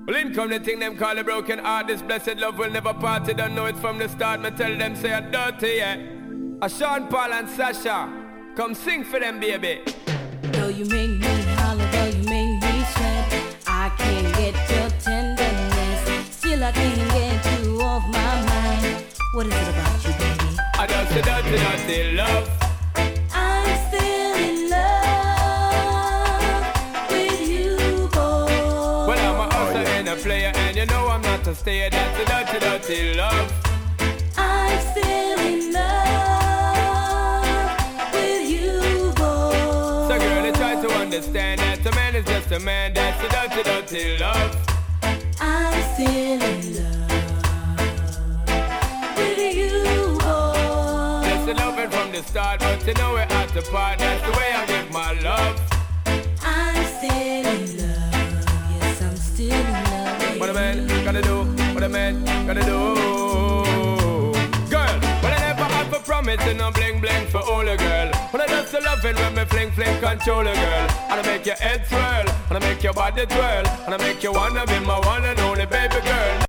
Well, in come the thing them call a broken heart. This blessed love will never part. They don't know it from the start. Me tell them say I'm dirty, yeah. A Sean Paul and Sasha, come sing for them, baby. Though you make me holler, though you make me sweat, I can't get your tenderness. Still I can't get you off my mind. What is it about you, baby? I just say dirty, dirty love. I'm still in love with you, boy. Well, I'm a hustler and a player, and you know I'm not a stayer. That's a dirty, dirty love. I'm still in love with you, boy. So girl, they try to understand that a man is just a man. That's a dirty, dirty love. I'm still in love with you, boy. That's the loving from the start, but you know we're at the part. That's the way I give my love. I'm still in love. Yes, I'm still in love. What a man gotta do, what a man gotta do. Girl, well I never had for promising no bling bling for all a girl. When I just loving when me fling fling control a girl. And I make your head swirl, and I make your body twirl, and I make you wanna be my one and only baby girl.